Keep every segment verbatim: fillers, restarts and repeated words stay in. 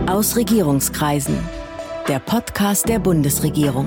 Aus Regierungskreisen. Der Podcast der Bundesregierung.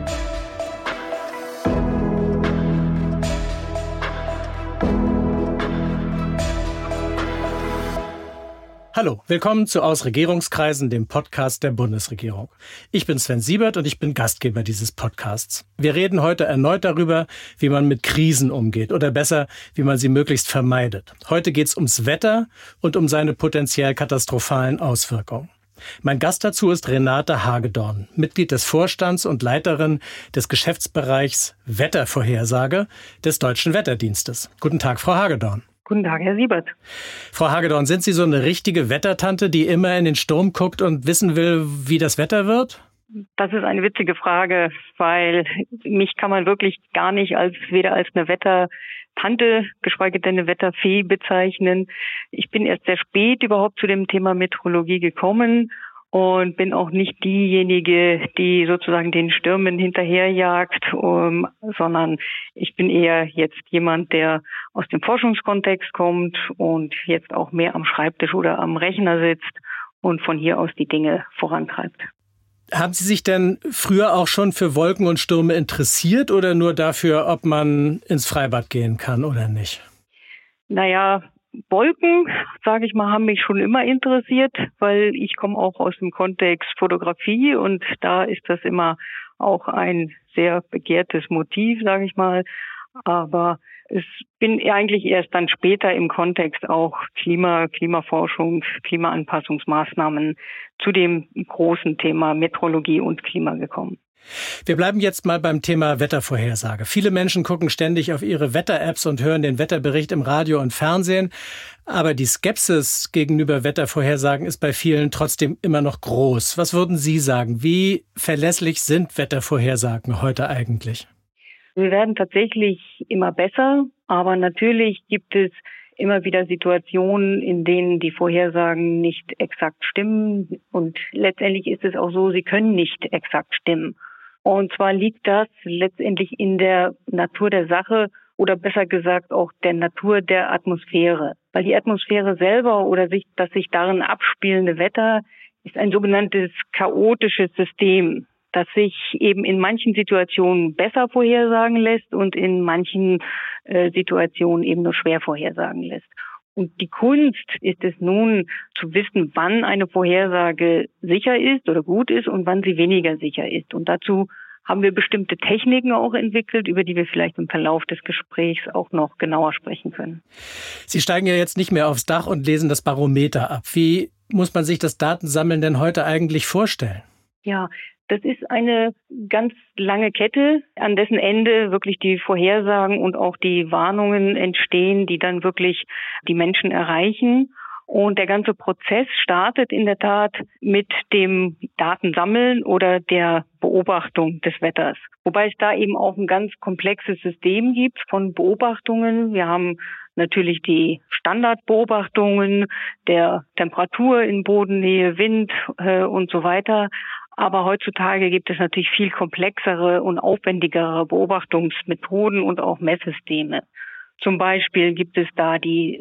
Hallo, willkommen zu Aus Regierungskreisen, dem Podcast der Bundesregierung. Ich bin Sven Siebert und ich bin Gastgeber dieses Podcasts. Wir reden heute erneut darüber, wie man mit Krisen umgeht oder besser, wie man sie möglichst vermeidet. Heute geht es ums Wetter und um seine potenziell katastrophalen Auswirkungen. Mein Gast dazu ist Renate Hagedorn, Mitglied des Vorstands und Leiterin des Geschäftsbereichs Wettervorhersage des Deutschen Wetterdienstes. Guten Tag, Frau Hagedorn. Guten Tag, Herr Siebert. Frau Hagedorn, sind Sie so eine richtige Wettertante, die immer in den Sturm guckt und wissen will, wie das Wetter wird? Das ist eine witzige Frage, weil mich kann man wirklich gar nicht als weder als eine Wettertante, geschweige denn eine Wetterfee bezeichnen. Ich bin erst sehr spät überhaupt zu dem Thema Meteorologie gekommen und bin auch nicht diejenige, die sozusagen den Stürmen hinterherjagt, um, sondern ich bin eher jetzt jemand, der aus dem Forschungskontext kommt und jetzt auch mehr am Schreibtisch oder am Rechner sitzt und von hier aus die Dinge vorantreibt. Haben Sie sich denn früher auch schon für Wolken und Stürme interessiert oder nur dafür, ob man ins Freibad gehen kann oder nicht? Naja, Wolken, sage ich mal, haben mich schon immer interessiert, weil ich komme auch aus dem Kontext Fotografie und da ist das immer auch ein sehr begehrtes Motiv, sage ich mal. Aber ich bin eigentlich erst dann später im Kontext auch Klima, Klimaforschung, Klimaanpassungsmaßnahmen zu dem großen Thema Meteorologie und Klima gekommen. Wir bleiben jetzt mal beim Thema Wettervorhersage. Viele Menschen gucken ständig auf ihre Wetter-Apps und hören den Wetterbericht im Radio und Fernsehen. Aber die Skepsis gegenüber Wettervorhersagen ist bei vielen trotzdem immer noch groß. Was würden Sie sagen? Wie verlässlich sind Wettervorhersagen heute eigentlich? Wir werden tatsächlich immer besser, aber natürlich gibt es immer wieder Situationen, in denen die Vorhersagen nicht exakt stimmen. Und letztendlich ist es auch so, sie können nicht exakt stimmen. Und zwar liegt das letztendlich in der Natur der Sache oder besser gesagt auch der Natur der Atmosphäre. Weil die Atmosphäre selber oder sich, das sich darin abspielende Wetter ist ein sogenanntes chaotisches System, das sich eben in manchen Situationen besser vorhersagen lässt und in manchen äh, Situationen eben nur schwer vorhersagen lässt. Und die Kunst ist es nun, zu wissen, wann eine Vorhersage sicher ist oder gut ist und wann sie weniger sicher ist. Und dazu haben wir bestimmte Techniken auch entwickelt, über die wir vielleicht im Verlauf des Gesprächs auch noch genauer sprechen können. Sie steigen ja jetzt nicht mehr aufs Dach und lesen das Barometer ab. Wie muss man sich das Datensammeln denn heute eigentlich vorstellen? Ja, das ist eine ganz lange Kette, an dessen Ende wirklich die Vorhersagen und auch die Warnungen entstehen, die dann wirklich die Menschen erreichen. Und der ganze Prozess startet in der Tat mit dem Datensammeln oder der Beobachtung des Wetters. Wobei es da eben auch ein ganz komplexes System gibt von Beobachtungen. Wir haben natürlich die Standardbeobachtungen der Temperatur in Bodennähe, Wind äh, und so weiter. Aber heutzutage gibt es natürlich viel komplexere und aufwendigere Beobachtungsmethoden und auch Messsysteme. Zum Beispiel gibt es da die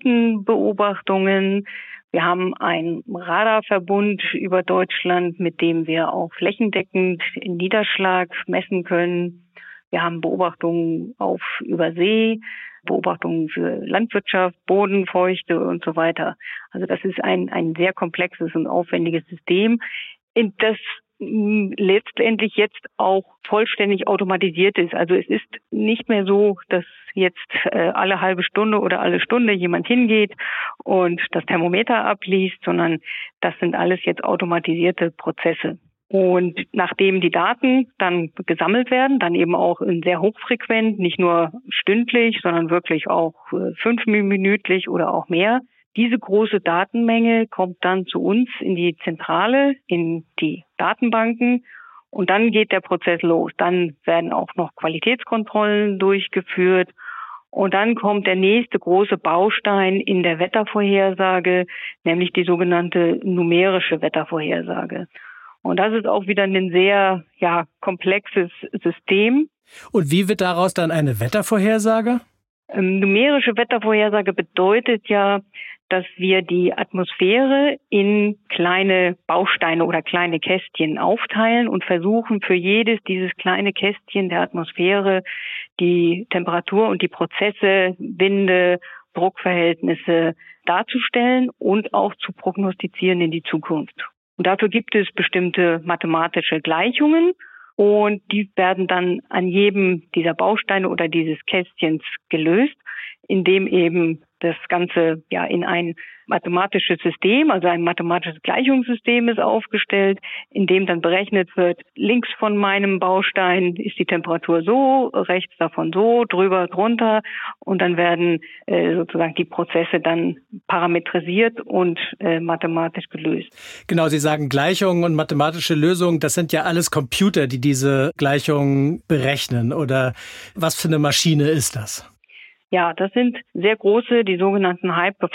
Satellitenbeobachtungen. Wir haben einen Radarverbund über Deutschland, mit dem wir auch flächendeckend den Niederschlag messen können. Wir haben Beobachtungen auf Übersee, Beobachtungen für Landwirtschaft, Bodenfeuchte und so weiter. Also das ist ein, ein sehr komplexes und aufwendiges System, das letztendlich jetzt auch vollständig automatisiert ist. Also es ist nicht mehr so, dass jetzt äh, alle halbe Stunde oder alle Stunde jemand hingeht und das Thermometer abliest, sondern das sind alles jetzt automatisierte Prozesse. Und nachdem die Daten dann gesammelt werden, dann eben auch in sehr hochfrequent, nicht nur stündlich, sondern wirklich auch äh, fünfminütlich oder auch mehr, diese große Datenmenge kommt dann zu uns in die Zentrale, in die Datenbanken und dann geht der Prozess los. Dann werden auch noch Qualitätskontrollen durchgeführt und dann kommt der nächste große Baustein in der Wettervorhersage, nämlich die sogenannte numerische Wettervorhersage. Und das ist auch wieder ein sehr ja, komplexes System. Und wie wird daraus dann eine Wettervorhersage? Ähm, numerische Wettervorhersage bedeutet ja, dass wir die Atmosphäre in kleine Bausteine oder kleine Kästchen aufteilen und versuchen, für jedes dieses kleine Kästchen der Atmosphäre die Temperatur und die Prozesse, Winde, Druckverhältnisse darzustellen und auch zu prognostizieren in die Zukunft. Und dafür gibt es bestimmte mathematische Gleichungen und die werden dann an jedem dieser Bausteine oder dieses Kästchens gelöst, indem eben das Ganze ja in ein mathematisches System, also ein mathematisches Gleichungssystem ist aufgestellt, in dem dann berechnet wird, links von meinem Baustein ist die Temperatur so, rechts davon so, drüber, drunter und dann werden äh, sozusagen die Prozesse dann parametrisiert und äh, mathematisch gelöst. Genau, Sie sagen Gleichungen und mathematische Lösungen, das sind ja alles Computer, die diese Gleichungen berechnen oder was für eine Maschine ist das? Ja, das sind sehr große, die sogenannten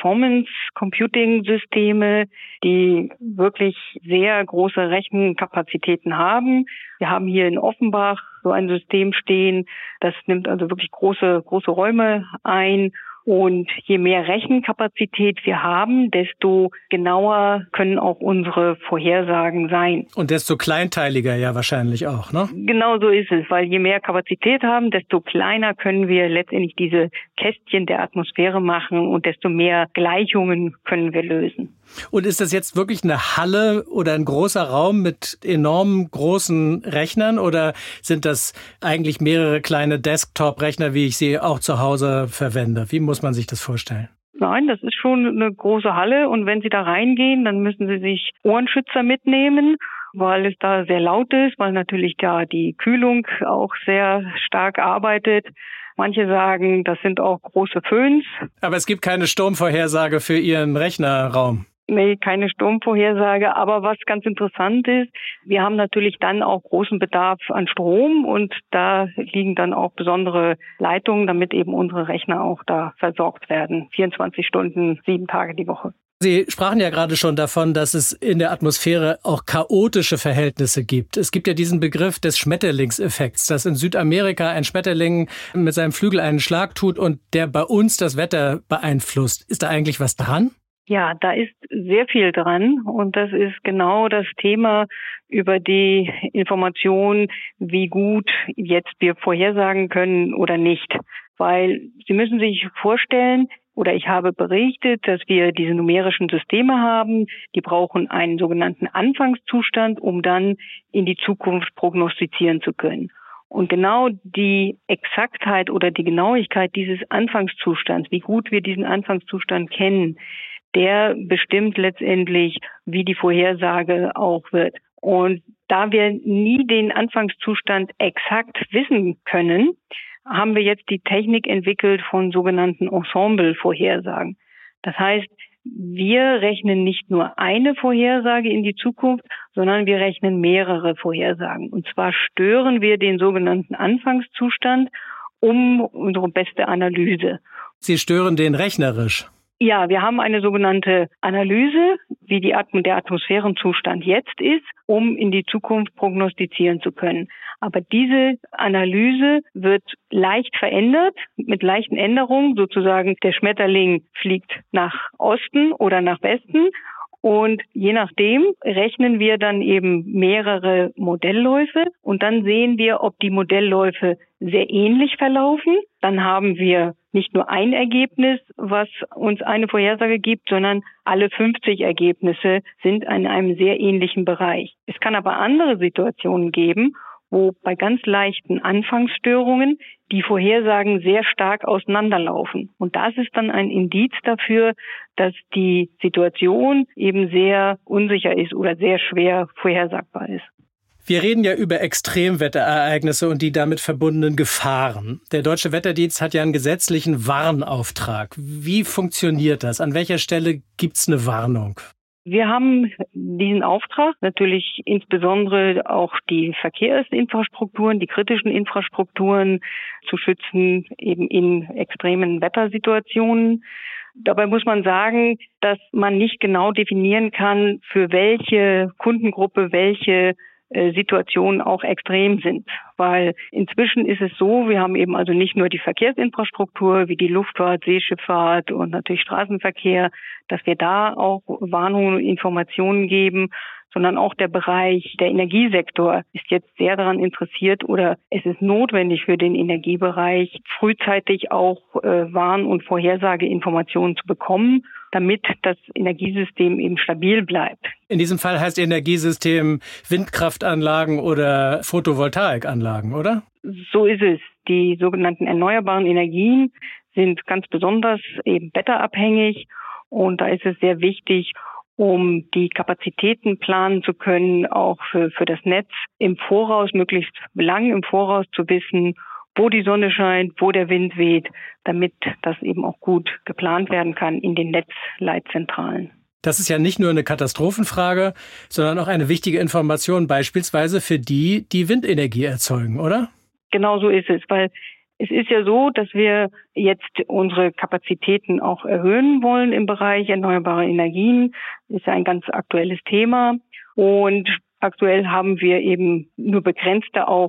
High-Performance-Computing-Systeme, die wirklich sehr große Rechenkapazitäten haben. Wir haben hier in Offenbach so ein System stehen, das nimmt also wirklich große, große Räume ein. Und je mehr Rechenkapazität wir haben, desto genauer können auch unsere Vorhersagen sein. Und desto kleinteiliger ja wahrscheinlich auch, ne? Genau so ist es, weil je mehr Kapazität haben, desto kleiner können wir letztendlich diese Kästchen der Atmosphäre machen und desto mehr Gleichungen können wir lösen. Und ist das jetzt wirklich eine Halle oder ein großer Raum mit enorm großen Rechnern oder sind das eigentlich mehrere kleine Desktop-Rechner, wie ich sie auch zu Hause verwende? Wie muss man sich das vorstellen? Nein, das ist schon eine große Halle und wenn Sie da reingehen, dann müssen Sie sich Ohrenschützer mitnehmen, weil es da sehr laut ist, weil natürlich da die Kühlung auch sehr stark arbeitet. Manche sagen, das sind auch große Föhns. Aber es gibt keine Sturmvorhersage für Ihren Rechnerraum. Nee, keine Sturmvorhersage. Aber was ganz interessant ist, wir haben natürlich dann auch großen Bedarf an Strom und da liegen dann auch besondere Leitungen, damit eben unsere Rechner auch da versorgt werden. vierundzwanzig Stunden, sieben Tage die Woche. Sie sprachen ja gerade schon davon, dass es in der Atmosphäre auch chaotische Verhältnisse gibt. Es gibt ja diesen Begriff des Schmetterlingseffekts, dass in Südamerika ein Schmetterling mit seinem Flügel einen Schlag tut und der bei uns das Wetter beeinflusst. Ist da eigentlich was dran? Ja, da ist sehr viel dran und das ist genau das Thema über die Information, wie gut jetzt wir vorhersagen können oder nicht. Weil Sie müssen sich vorstellen, oder ich habe berichtet, dass wir diese numerischen Systeme haben, die brauchen einen sogenannten Anfangszustand, um dann in die Zukunft prognostizieren zu können. Und genau die Exaktheit oder die Genauigkeit dieses Anfangszustands, wie gut wir diesen Anfangszustand kennen, der bestimmt letztendlich, wie die Vorhersage auch wird. Und da wir nie den Anfangszustand exakt wissen können, haben wir jetzt die Technik entwickelt von sogenannten Ensemble-Vorhersagen. Das heißt, wir rechnen nicht nur eine Vorhersage in die Zukunft, sondern wir rechnen mehrere Vorhersagen. Und zwar stören wir den sogenannten Anfangszustand um unsere beste Analyse. Sie stören den rechnerisch? Ja, wir haben eine sogenannte Analyse, wie die Atm- der Atmosphärenzustand jetzt ist, um in die Zukunft prognostizieren zu können. Aber diese Analyse wird leicht verändert, mit leichten Änderungen, sozusagen der Schmetterling fliegt nach Osten oder nach Westen. Und je nachdem rechnen wir dann eben mehrere Modellläufe und dann sehen wir, ob die Modellläufe sehr ähnlich verlaufen. Dann haben wir nicht nur ein Ergebnis, was uns eine Vorhersage gibt, sondern alle fünfzig Ergebnisse sind in einem sehr ähnlichen Bereich. Es kann aber andere Situationen geben, wo bei ganz leichten Anfangsstörungen die Vorhersagen sehr stark auseinanderlaufen. Und das ist dann ein Indiz dafür, dass die Situation eben sehr unsicher ist oder sehr schwer vorhersagbar ist. Wir reden ja über Extremwetterereignisse und die damit verbundenen Gefahren. Der Deutsche Wetterdienst hat ja einen gesetzlichen Warnauftrag. Wie funktioniert das? An welcher Stelle gibt's eine Warnung? Wir haben diesen Auftrag, natürlich insbesondere auch die Verkehrsinfrastrukturen, die kritischen Infrastrukturen zu schützen, eben in extremen Wettersituationen. Dabei muss man sagen, dass man nicht genau definieren kann, für welche Kundengruppe welche Situationen auch extrem sind. Weil inzwischen ist es so, wir haben eben also nicht nur die Verkehrsinfrastruktur wie die Luftfahrt, Seeschifffahrt und natürlich Straßenverkehr, dass wir da auch Warnungen und Informationen geben, sondern auch der Bereich, der Energiesektor ist jetzt sehr daran interessiert oder es ist notwendig für den Energiebereich, frühzeitig auch äh, Warn- und Vorhersageinformationen zu bekommen, damit das Energiesystem eben stabil bleibt. In diesem Fall heißt Energiesystem Windkraftanlagen oder Photovoltaikanlagen, oder? So ist es. Die sogenannten erneuerbaren Energien sind ganz besonders eben wetterabhängig und da ist es sehr wichtig, um die Kapazitäten planen zu können, auch für, für das Netz im Voraus, möglichst lang im Voraus zu wissen, wo die Sonne scheint, wo der Wind weht, damit das eben auch gut geplant werden kann in den Netzleitzentralen. Das ist ja nicht nur eine Katastrophenfrage, sondern auch eine wichtige Information beispielsweise für die, die Windenergie erzeugen, oder? Genau so ist es, weil es ist ja so, dass wir jetzt unsere Kapazitäten auch erhöhen wollen im Bereich erneuerbare Energien. Das ist ja ein ganz aktuelles Thema. Und aktuell haben wir eben nur begrenzte auch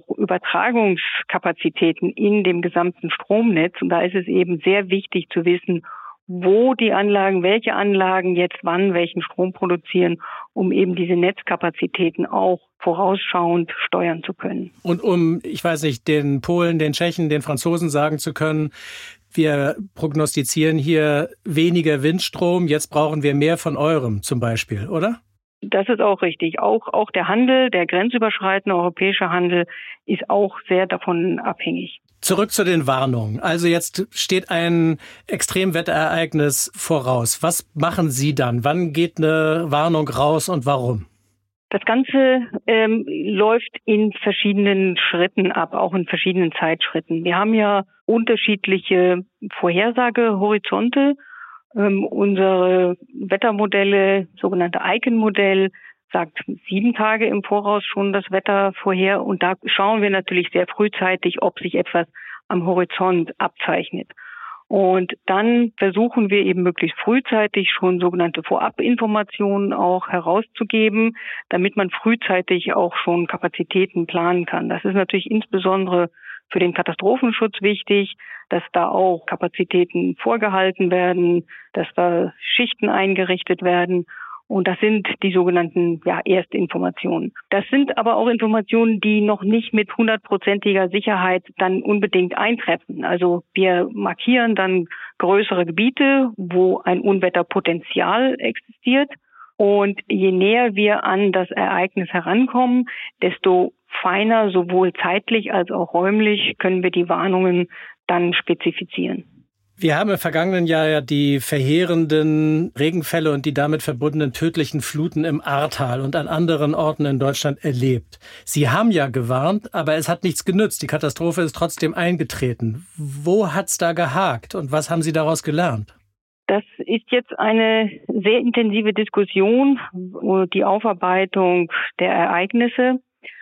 Übertragungskapazitäten in dem gesamten Stromnetz. Und da ist es eben sehr wichtig zu wissen, wo die Anlagen, welche Anlagen jetzt wann welchen Strom produzieren, um eben diese Netzkapazitäten auch vorausschauend steuern zu können. Und um, ich weiß nicht, den Polen, den Tschechen, den Franzosen sagen zu können, wir prognostizieren hier weniger Windstrom, jetzt brauchen wir mehr von eurem zum Beispiel, oder? Das ist auch richtig. Auch, auch der Handel, der grenzüberschreitende europäische Handel ist auch sehr davon abhängig. Zurück zu den Warnungen. Also jetzt steht ein Extremwetterereignis voraus. Was machen Sie dann? Wann geht eine Warnung raus und warum? Das Ganze ähm, läuft in verschiedenen Schritten ab, auch in verschiedenen Zeitschritten. Wir haben ja unterschiedliche Vorhersagehorizonte. Ähm, unsere Wettermodelle, sogenannte Icon-Modell, sagt sieben Tage im Voraus schon das Wetter vorher. Und da schauen wir natürlich sehr frühzeitig, ob sich etwas am Horizont abzeichnet. Und dann versuchen wir eben möglichst frühzeitig schon sogenannte Vorabinformationen auch herauszugeben, damit man frühzeitig auch schon Kapazitäten planen kann. Das ist natürlich insbesondere für den Katastrophenschutz wichtig, dass da auch Kapazitäten vorgehalten werden, dass da Schichten eingerichtet werden. Und das sind die sogenannten ja, Erstinformationen. Das sind aber auch Informationen, die noch nicht mit hundertprozentiger Sicherheit dann unbedingt eintreffen. Also wir markieren dann größere Gebiete, wo ein Unwetterpotenzial existiert. Und je näher wir an das Ereignis herankommen, desto feiner, sowohl zeitlich als auch räumlich, können wir die Warnungen dann spezifizieren. Wir haben im vergangenen Jahr ja die verheerenden Regenfälle und die damit verbundenen tödlichen Fluten im Ahrtal und an anderen Orten in Deutschland erlebt. Sie haben ja gewarnt, aber es hat nichts genützt. Die Katastrophe ist trotzdem eingetreten. Wo hat's da gehakt und was haben Sie daraus gelernt? Das ist jetzt eine sehr intensive Diskussion, die Aufarbeitung der Ereignisse.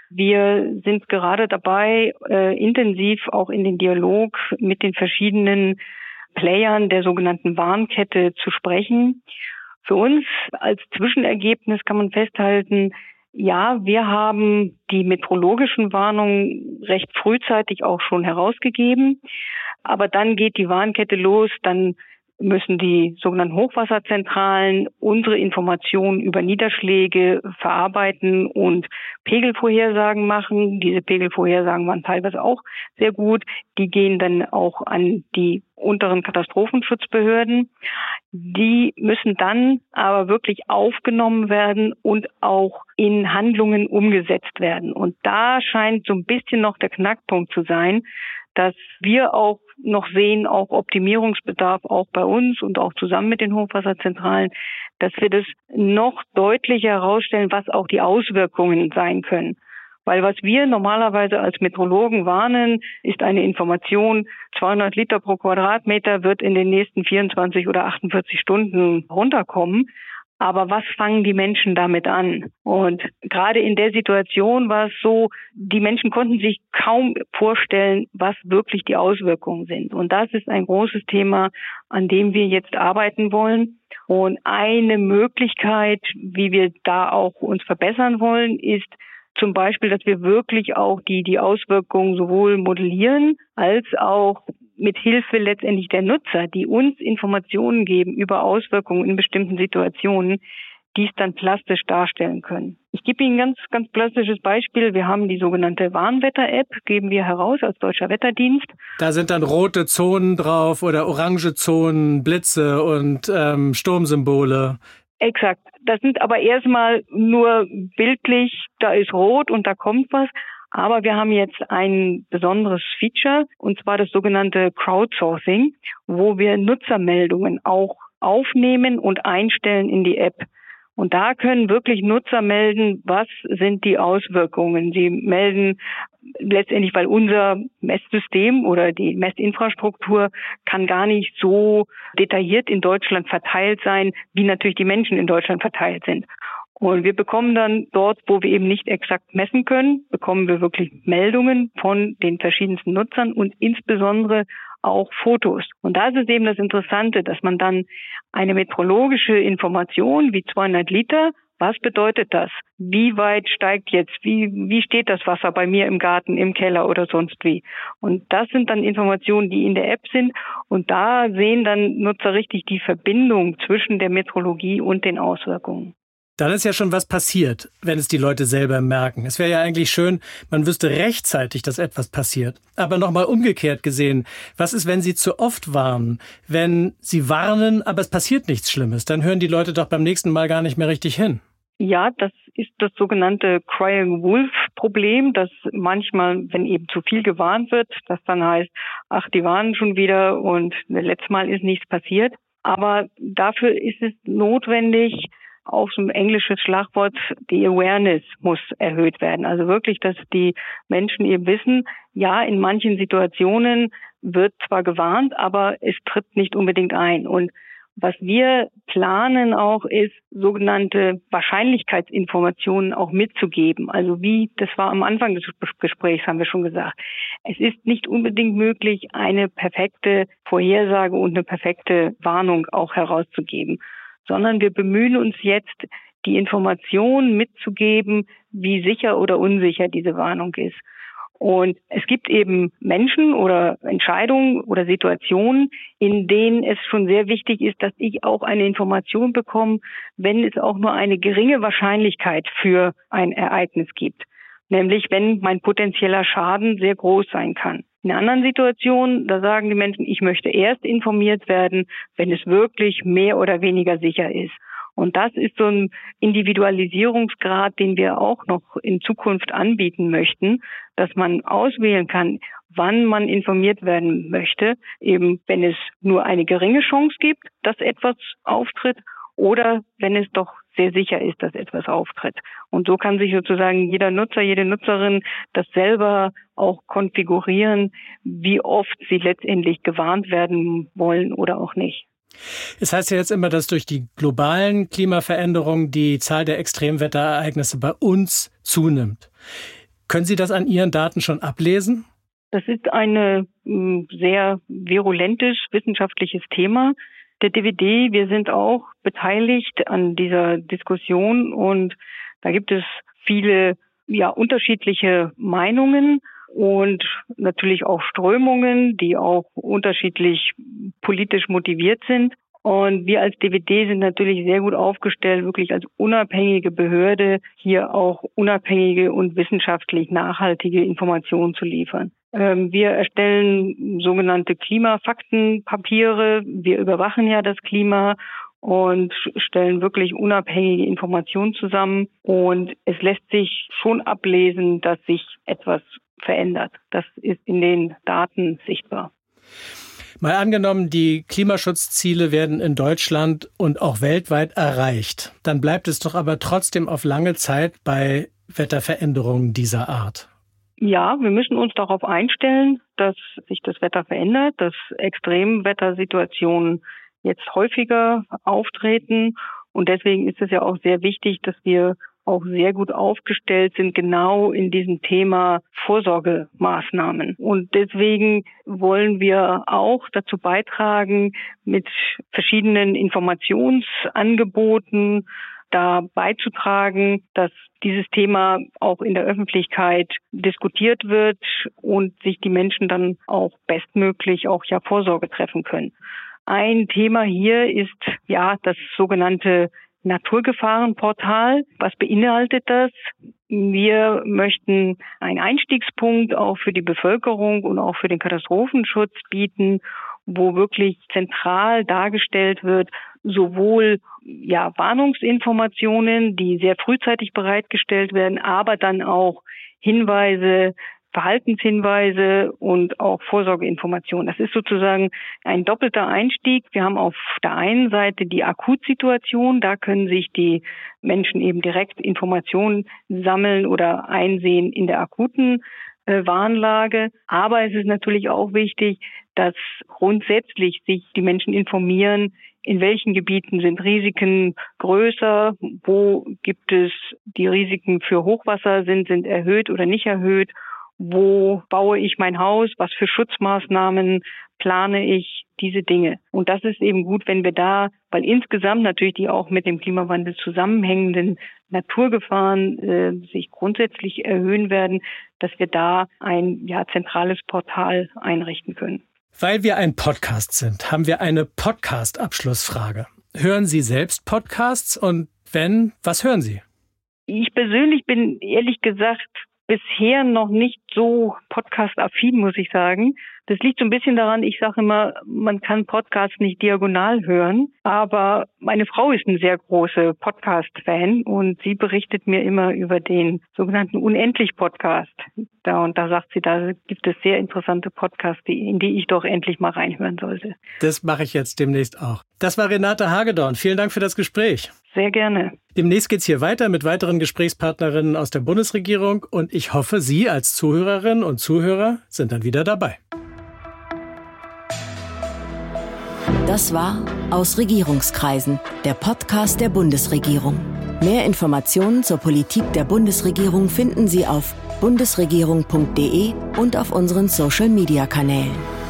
Wir sind gerade dabei, äh, intensiv auch in den Dialog mit den verschiedenen Playern der sogenannten Warnkette zu sprechen. Für uns als Zwischenergebnis kann man festhalten, ja, wir haben die meteorologischen Warnungen recht frühzeitig auch schon herausgegeben, aber dann geht die Warnkette los, dann müssen die sogenannten Hochwasserzentralen unsere Informationen über Niederschläge verarbeiten und Pegelvorhersagen machen. Diese Pegelvorhersagen waren teilweise auch sehr gut. Die gehen dann auch an die unteren Katastrophenschutzbehörden. Die müssen dann aber wirklich aufgenommen werden und auch in Handlungen umgesetzt werden. Und da scheint so ein bisschen noch der Knackpunkt zu sein, dass wir auch noch sehen, auch Optimierungsbedarf auch bei uns und auch zusammen mit den Hochwasserzentralen, dass wir das noch deutlicher herausstellen, was auch die Auswirkungen sein können. Weil was wir normalerweise als Meteorologen warnen, ist eine Information, zweihundert Liter pro Quadratmeter wird in den nächsten vierundzwanzig oder achtundvierzig Stunden runterkommen. Aber was fangen die Menschen damit an? Und gerade in der Situation war es so, die Menschen konnten sich kaum vorstellen, was wirklich die Auswirkungen sind. Und das ist ein großes Thema, an dem wir jetzt arbeiten wollen. Und eine Möglichkeit, wie wir da auch uns verbessern wollen, ist, Zum Beispiel, dass wir wirklich auch die, die Auswirkungen sowohl modellieren als auch mit Hilfe letztendlich der Nutzer, die uns Informationen geben über Auswirkungen in bestimmten Situationen, dies dann plastisch darstellen können. Ich gebe Ihnen ein ganz, ganz plastisches Beispiel. Wir haben die sogenannte Warnwetter-App, geben wir heraus als Deutscher Wetterdienst. Da sind dann rote Zonen drauf oder orange Zonen, Blitze und ähm, Sturmsymbole. Exakt. Das sind aber erstmal nur bildlich, da ist rot und da kommt was. Aber wir haben jetzt ein besonderes Feature, und zwar das sogenannte Crowdsourcing, wo wir Nutzermeldungen auch aufnehmen und einstellen in die App. Und da können wirklich Nutzer melden, was sind die Auswirkungen. Sie melden letztendlich, weil unser Messsystem oder die Messinfrastruktur kann gar nicht so detailliert in Deutschland verteilt sein, wie natürlich die Menschen in Deutschland verteilt sind. Und wir bekommen dann dort, wo wir eben nicht exakt messen können, bekommen wir wirklich Meldungen von den verschiedensten Nutzern und insbesondere auch Fotos. Und da ist es eben das Interessante, dass man dann eine meteorologische Information wie zweihundert Liter, was bedeutet das? Wie weit steigt jetzt? Wie, wie steht das Wasser bei mir im Garten, im Keller oder sonst wie? Und das sind dann Informationen, die in der App sind. Und da sehen dann Nutzer richtig die Verbindung zwischen der Meteorologie und den Auswirkungen. Dann ist ja schon was passiert, wenn es die Leute selber merken. Es wäre ja eigentlich schön, man wüsste rechtzeitig, dass etwas passiert. Aber nochmal umgekehrt gesehen, was ist, wenn Sie zu oft warnen? Wenn Sie warnen, aber es passiert nichts Schlimmes, dann hören die Leute doch beim nächsten Mal gar nicht mehr richtig hin. Ja, das ist das sogenannte Crying Wolf-Problem, dass manchmal, wenn eben zu viel gewarnt wird, das dann heißt, ach, die warnen schon wieder und letztes Mal ist nichts passiert. Aber dafür ist es notwendig, auch so ein englisches Schlagwort, die Awareness muss erhöht werden. Also wirklich, dass die Menschen eben wissen, ja, in manchen Situationen wird zwar gewarnt, aber es tritt nicht unbedingt ein. Und was wir planen auch ist, sogenannte Wahrscheinlichkeitsinformationen auch mitzugeben. Also wie, das war am Anfang des Gesprächs, haben wir schon gesagt. Es ist nicht unbedingt möglich, eine perfekte Vorhersage und eine perfekte Warnung auch herauszugeben, sondern wir bemühen uns jetzt, die Information mitzugeben, wie sicher oder unsicher diese Warnung ist. Und es gibt eben Menschen oder Entscheidungen oder Situationen, in denen es schon sehr wichtig ist, dass ich auch eine Information bekomme, wenn es auch nur eine geringe Wahrscheinlichkeit für ein Ereignis gibt. Nämlich, wenn mein potenzieller Schaden sehr groß sein kann. In anderen Situationen, da sagen die Menschen, ich möchte erst informiert werden, wenn es wirklich mehr oder weniger sicher ist. Und das ist so ein Individualisierungsgrad, den wir auch noch in Zukunft anbieten möchten, dass man auswählen kann, wann man informiert werden möchte, eben wenn es nur eine geringe Chance gibt, dass etwas auftritt, oder wenn es doch sehr sicher ist, dass etwas auftritt. Und so kann sich sozusagen jeder Nutzer, jede Nutzerin das selber auch konfigurieren, wie oft sie letztendlich gewarnt werden wollen oder auch nicht. Es heißt ja jetzt immer, dass durch die globalen Klimaveränderungen die Zahl der Extremwetterereignisse bei uns zunimmt. Können Sie das an Ihren Daten schon ablesen? Das ist ein sehr virulentes wissenschaftliches Thema. Der D W D, wir sind auch beteiligt an dieser Diskussion und da gibt es viele ja unterschiedliche Meinungen und natürlich auch Strömungen, die auch unterschiedlich politisch motiviert sind. Und wir als D W D sind natürlich sehr gut aufgestellt, wirklich als unabhängige Behörde hier auch unabhängige und wissenschaftlich nachhaltige Informationen zu liefern. Wir erstellen sogenannte Klimafaktenpapiere. Wir überwachen ja das Klima und stellen wirklich unabhängige Informationen zusammen. Und es lässt sich schon ablesen, dass sich etwas verändert. Das ist in den Daten sichtbar. Mal angenommen, die Klimaschutzziele werden in Deutschland und auch weltweit erreicht. Dann bleibt es doch aber trotzdem auf lange Zeit bei Wetterveränderungen dieser Art. Ja, wir müssen uns darauf einstellen, dass sich das Wetter verändert, dass Extremwettersituationen jetzt häufiger auftreten. Und deswegen ist es ja auch sehr wichtig, dass wir auch sehr gut aufgestellt sind, genau in diesem Thema Vorsorgemaßnahmen. Und deswegen wollen wir auch dazu beitragen, mit verschiedenen Informationsangeboten, da beizutragen, dass dieses Thema auch in der Öffentlichkeit diskutiert wird und sich die Menschen dann auch bestmöglich auch ja Vorsorge treffen können. Ein Thema hier ist ja das sogenannte Naturgefahrenportal. Was beinhaltet das? Wir möchten einen Einstiegspunkt auch für die Bevölkerung und auch für den Katastrophenschutz bieten, wo wirklich zentral dargestellt wird, sowohl ja Warnungsinformationen, die sehr frühzeitig bereitgestellt werden, aber dann auch Hinweise, Verhaltenshinweise und auch Vorsorgeinformationen. Das ist sozusagen ein doppelter Einstieg. Wir haben auf der einen Seite die Akutsituation, da können sich die Menschen eben direkt Informationen sammeln oder einsehen in der akuten äh, Warnlage. Aber es ist natürlich auch wichtig, dass grundsätzlich sich die Menschen informieren, in welchen Gebieten sind Risiken größer, wo gibt es die Risiken für Hochwasser sind, sind erhöht oder nicht erhöht. Wo baue ich mein Haus? Was für Schutzmaßnahmen plane ich? Diese Dinge. Und das ist eben gut, wenn wir da, weil insgesamt natürlich die auch mit dem Klimawandel zusammenhängenden Naturgefahren äh, sich grundsätzlich erhöhen werden, dass wir da ein ja zentrales Portal einrichten können. Weil wir ein Podcast sind, haben wir eine Podcast-Abschlussfrage. Hören Sie selbst Podcasts? Und wenn, was hören Sie? Ich persönlich bin ehrlich gesagt bisher noch nicht so podcast-affin, muss ich sagen. Das liegt so ein bisschen daran, ich sage immer, man kann Podcasts nicht diagonal hören, aber meine Frau ist ein sehr großer Podcast-Fan und sie berichtet mir immer über den sogenannten Unendlich-Podcast. Da und da sagt sie, da gibt es sehr interessante Podcasts, in die ich doch endlich mal reinhören sollte. Das mache ich jetzt demnächst auch. Das war Renate Hagedorn. Vielen Dank für das Gespräch. Sehr gerne. Demnächst geht's hier weiter mit weiteren Gesprächspartnerinnen aus der Bundesregierung und ich hoffe, Sie als Zuhörerinnen und Zuhörer sind dann wieder dabei. Das war Aus Regierungskreisen, der Podcast der Bundesregierung. Mehr Informationen zur Politik der Bundesregierung finden Sie auf bundesregierung punkt de und auf unseren Social-Media-Kanälen.